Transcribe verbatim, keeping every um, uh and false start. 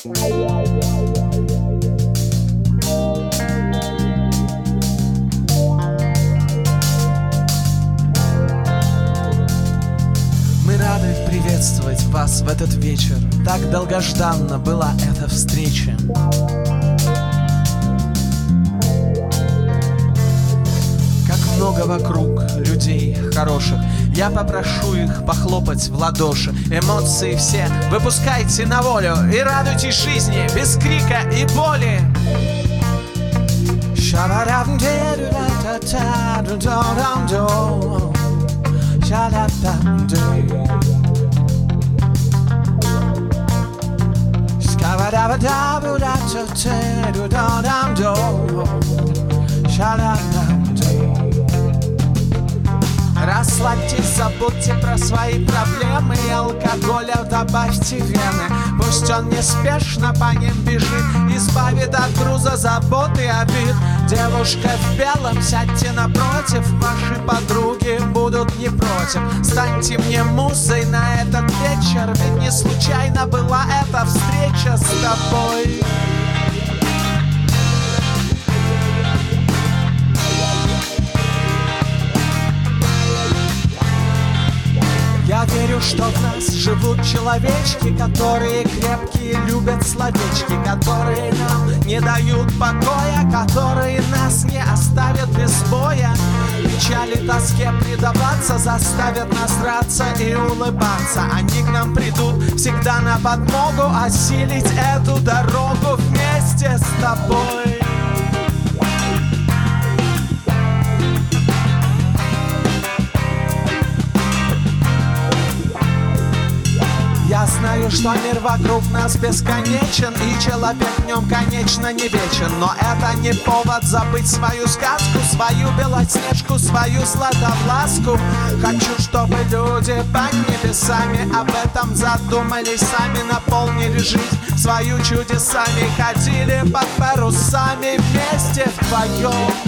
Мы рады приветствовать вас в этот вечер. Так долгожданна была эта встреча. Как много вокруг людей хороших. Я попрошу их похлопать в ладоши. Эмоции все выпускайте на волю и радуйтесь жизни без крика и боли. Расслабьтесь, забудьте про свои проблемы и алкоголя добавьте вены. Пусть он неспешно по ним бежит, избавит от груза забот и обид. Девушка в белом, сядьте напротив, ваши подруги будут не против. Станьте мне музой на этот вечер, ведь не случайно была эта встреча с тобой. Я верю, что в нас живут человечки, которые крепкие, любят словечки, которые нам не дают покоя, которые нас не оставят без боя. Печали, тоске предаваться заставят нас драться и улыбаться. Они к нам придут всегда на подмогу, осилить эту дорогу вместе с тобой. Я знаю, что мир вокруг нас бесконечен, и человек в нем, конечно, не вечен. Но это не повод забыть свою сказку, свою белоснежку, свою златовласку. Хочу, чтобы люди под небесами об этом задумались, сами наполнили жизнь свою чудесами, ходили под парусами вместе вдвоем.